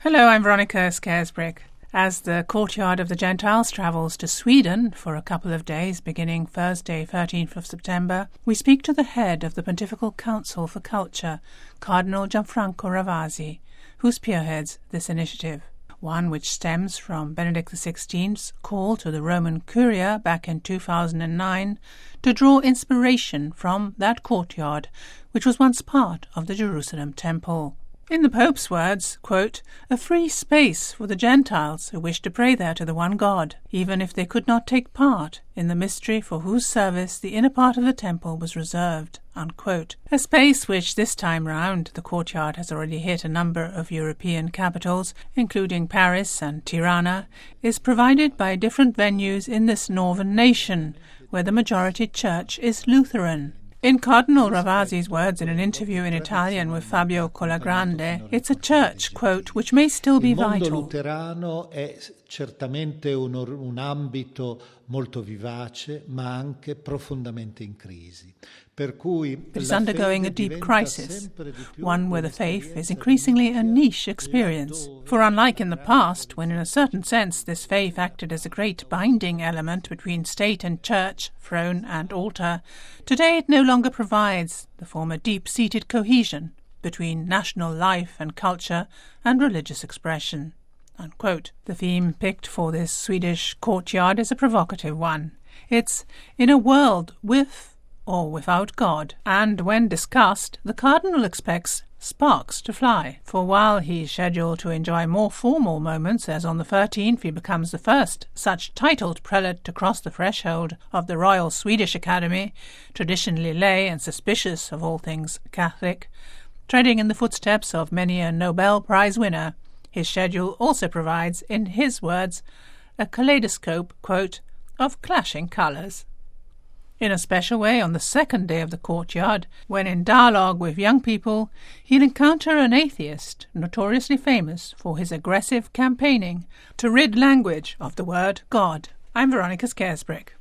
Hello, I'm Veronica Scaresbrick. As the Courtyard of the Gentiles travels to Sweden for a couple of days, beginning Thursday, 13th of September, we speak to the head of the Pontifical Council for Culture, Cardinal Gianfranco Ravasi, who spearheads this initiative, one which stems from Benedict XVI's call to the Roman Curia back in 2009 to draw inspiration from that courtyard, which was once part of the Jerusalem Temple. In the Pope's words, quote, "a free space for the Gentiles who wish to pray there to the one God, even if they could not take part in the mystery for whose service the inner part of the temple was reserved," unquote. A space which this time round the courtyard has already hit a number of European capitals, including Paris and Tirana, is provided by different venues in this northern nation, where the majority church is Lutheran. In Cardinal Ravasi's words in an interview in Italian with Fabio Colagrande, it's a church, quote, which may still be vital. Il mondo luterano è certamente un ambito molto vivace, ma anche profondamente in crisi. But it's undergoing a deep crisis, one where the faith is increasingly a niche experience. For unlike in the past, when in a certain sense this faith acted as a great binding element between state and church, throne and altar, today it no longer provides the former deep-seated cohesion between national life and culture and religious expression. Unquote. The theme picked for this Swedish courtyard is a provocative one. It's in a world with or without God, and when discussed, the Cardinal expects sparks to fly. For while he's scheduled to enjoy more formal moments, as on the 13th he becomes the first such titled prelate to cross the threshold of the Royal Swedish Academy, traditionally lay and suspicious of all things Catholic, treading in the footsteps of many a Nobel Prize winner, his schedule also provides, in his words, a kaleidoscope, quote, of clashing colours. In a special way, on the second day of the courtyard, when in dialogue with young people, he'll encounter an atheist notoriously famous for his aggressive campaigning to rid language of the word God. I'm Veronica Scaresbrick.